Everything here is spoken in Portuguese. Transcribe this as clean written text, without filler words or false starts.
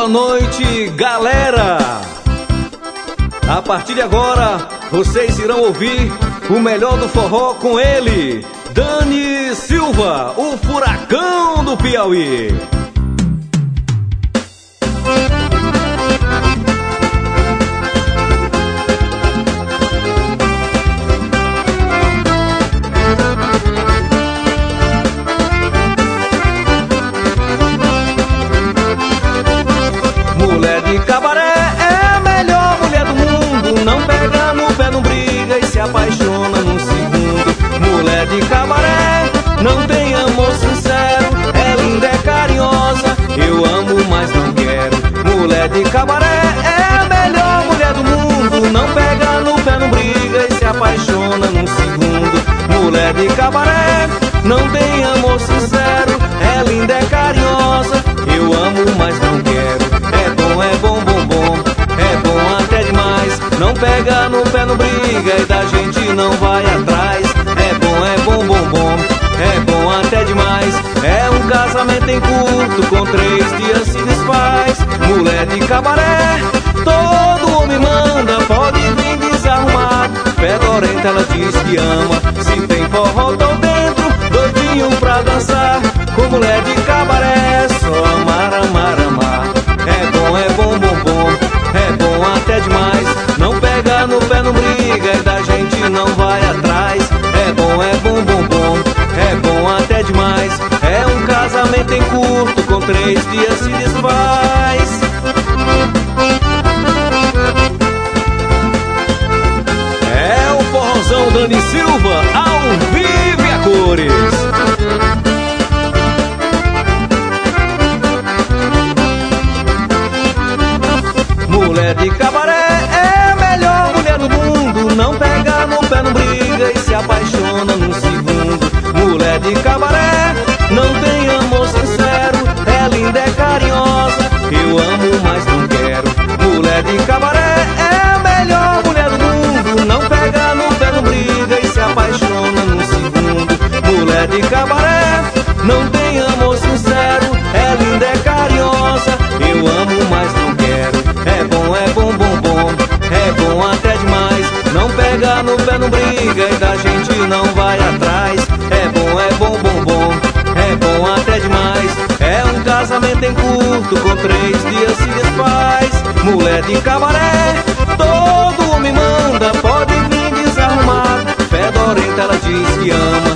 boa noite, galera! A partir de agora, vocês irão ouvir o melhor do forró com ele, Dani Silva, o furacão do Piauí. Mulher de cabaré é a melhor mulher do mundo. Não pega no pé, não briga e se apaixona num segundo. Mulher de cabaré não tem amor sincero. É linda, é carinhosa, eu amo, mas não quero. Mulher de cabaré é a melhor mulher do mundo. Não pega no pé, não briga e se apaixona num segundo. Mulher de cabaré não tem amor sincero. É linda, é carinhosa, eu amo, mas não quero. É bom, bom, bom, é bom até demais. Não pega no pé, não briga e da gente não vai atrás. É bom, bom, bom, é bom até demais. É um casamento em curto, com 3 dias se desfaz. Mulher de cabaré, todo homem manda, pode vir desarrumado. Fedorenta, ela diz que ama. Se tem forró, tô dentro, doidinho pra dançar. Com mulher de cabaré, só amar, amar, amar. É bom, bom, bom, é bom até demais. Não pega no pé, não briga e da gente não vai atrás. É bom, bom, bom, é bom até demais. É um casamento em curto, com 3 dias se desfaz. É o forrozão Dani Silva, ao vivo e a cores. Mulher de cabaré é a melhor mulher do mundo. Não pega no pé, não briga e se apaixona num segundo. Mulher de cabaré não tem amor sincero. É linda, é carinhosa, eu amo, mas não quero. Mulher de cabaré é a melhor mulher do mundo. Não pega no pé, não briga e se apaixona num segundo. Mulher de cabaré não tem amor sincero. É linda, é carinhosa, eu amo, mas não quero. É bom, bom, bom, é bom até demais. Não pega no pé, não briga e da gente não vai atrás. É bom, bom, bom, é bom até demais. É um casamento em curto, com 3 dias se desfaz. Mulher de cabaré, todo homem manda, pode vir desarrumado. Fedorenta, ela diz que ama.